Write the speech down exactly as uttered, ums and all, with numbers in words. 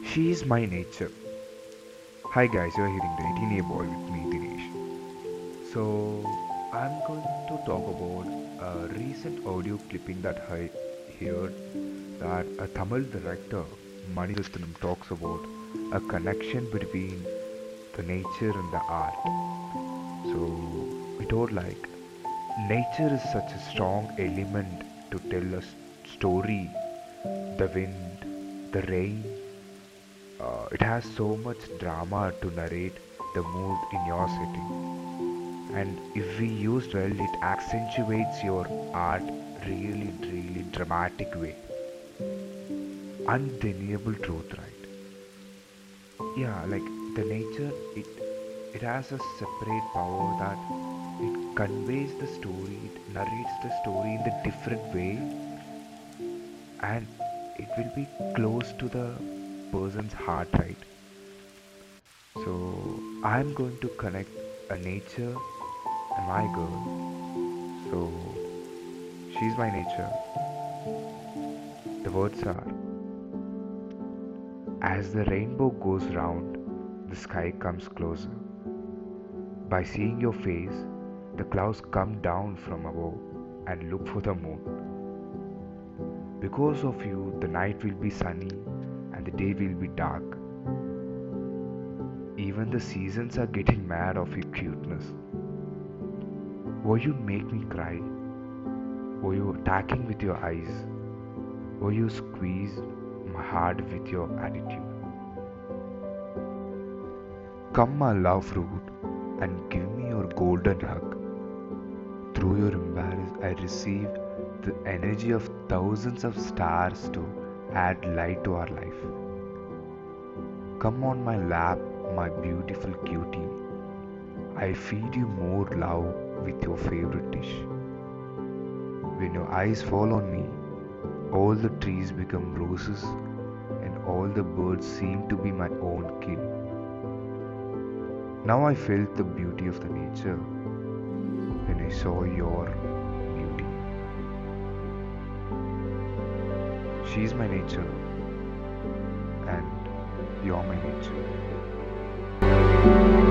She is my nature. Hi guys, you're hearing the eighteen A boy with me, Dinesh. So, I'm going to talk about a recent audio clipping that I heard that a Tamil director, Maniratnam, talks about a connection between the nature and the art. So, we told like, nature is such a strong element to tell a s- story. The wind, the rain, uh, it has so much drama to narrate the mood in your setting. And if we use well, it accentuates your art really, really dramatic way. Undeniable truth, right? Yeah, like the nature, it it has a separate power that it conveys the story, it narrates the story in the different way, and it will be close to the person's heart, right? So I'm going to connect a nature and my girl. So she's my nature. The words are: as the rainbow goes round, the sky comes closer. By seeing your face, the clouds come down from above and look for the moon. Because of you, the night will be sunny and the day will be dark. Even the seasons are getting mad of your cuteness. Why you make me cry? Why you attacking with your eyes? Why you squeeze my heart with your attitude? Come, my love fruit, and give me your golden hug. Through your embrace, I receive the energy of thousands of stars to add light to our life. Come on my lap, my beautiful cutie. I feed you more love with your favorite dish. When your eyes fall on me, all the trees become roses and all the birds seem to be my own kin. Now I felt the beauty of the nature when I saw your beauty. She is my nature and you're my nature.